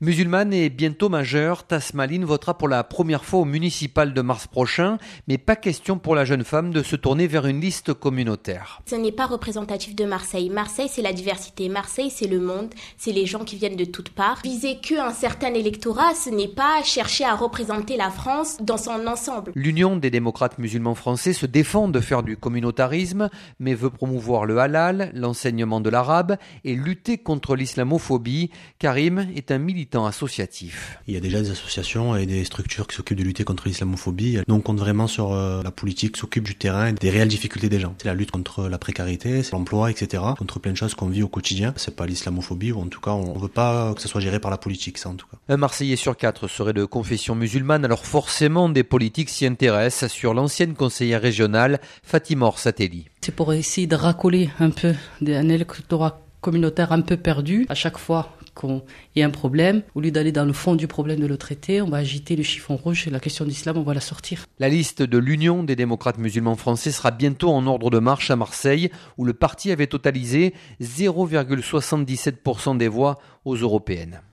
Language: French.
Musulmane et bientôt majeure, Tasmaline votera pour la première fois au municipal de mars prochain, mais pas question pour la jeune femme de se tourner vers une liste communautaire. Ce n'est pas représentatif de Marseille. Marseille, c'est la diversité. Marseille, c'est le monde. C'est les gens qui viennent de toutes parts. Viser qu'un certain électorat, ce n'est pas chercher à représenter la France dans son ensemble. L'Union des démocrates musulmans français se défend de faire du communautarisme, mais veut promouvoir le halal, l'enseignement de l'arabe et lutter contre l'islamophobie. Karim est un militant associatif. Il y a déjà des associations et des structures qui s'occupent de lutter contre l'islamophobie. Nous, on compte vraiment sur la politique, qui s'occupe du terrain et des réelles difficultés des gens. C'est la lutte contre la précarité, c'est l'emploi, etc. Contre plein de choses qu'on vit au quotidien. C'est pas l'islamophobie, ou en tout cas, on veut pas que ça soit géré par la politique, ça en tout cas. Un Marseillais sur 4 serait de confession musulmane, alors forcément des politiques s'y intéressent, assure l'ancienne conseillère régionale Fatima Orsatelli. C'est pour essayer de racoler un peu un électorat communautaire un peu perdu. À chaque fois qu'il y a un problème, au lieu d'aller dans le fond du problème de le traiter, on va agiter le chiffon rouge et la question d'islam, on va la sortir. La liste de l'Union des démocrates musulmans français sera bientôt en ordre de marche à Marseille, où le parti avait totalisé 0,77% des voix aux européennes.